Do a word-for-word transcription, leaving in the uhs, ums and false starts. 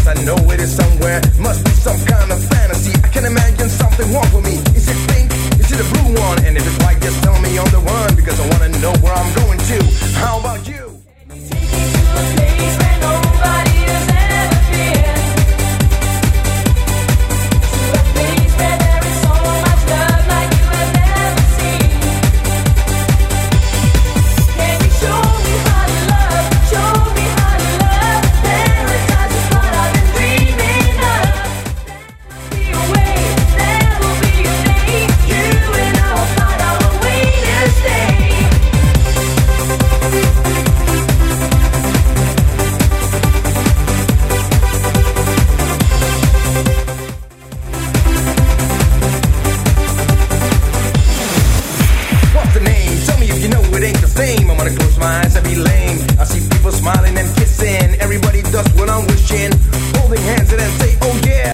I know it is somewhere. Must be some kind of fantasy. I can imagine something wrong for me. Is it pink? Is it a blue one? And if it's white, just tell me on the run, because I wanna know where I'm going to. How about you? Take me to a place where nobody has ever been. To a place where there is so much love like you have never seen. Can you show me how to love? Show me how to love. Paradise is what I've been dreaming of. There will be a way, there will be a day. You and I will find our way to stay. What's the name? Tell me if you know it ain't the same. I'm gonna close my eyes and be lame. I see people